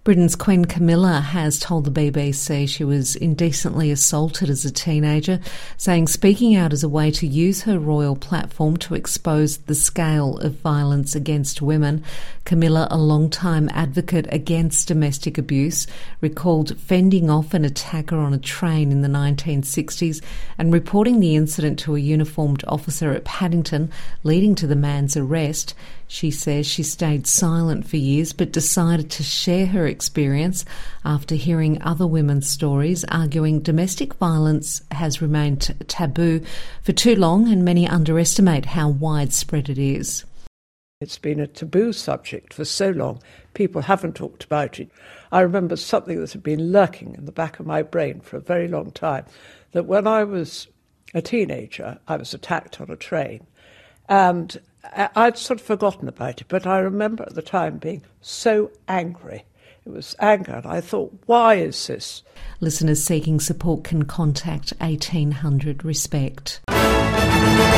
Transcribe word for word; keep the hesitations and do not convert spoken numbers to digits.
Britain's Queen Camilla has told the B B C she was indecently assaulted as a teenager, saying speaking out as a way to use her royal platform to expose the scale of violence against women. Camilla, a long-time advocate against domestic abuse, recalled fending off an attacker on a train in the nineteen sixties and reporting the incident to a uniformed officer at Paddington, leading to the man's arrest. She says she stayed silent for years but decided to share her experience after hearing other women's stories, arguing domestic violence has remained t- taboo for too long and many underestimate how widespread it is. It's been a taboo subject for so long, people haven't talked about it. I remember something that had been lurking in the back of my brain for a very long time, that when I was a teenager, I was attacked on a train, and I'd sort of forgotten about it, but I remember at the time being so angry. It was anger, and I thought, why is this? Listeners seeking support can contact eighteen hundred RESPECT.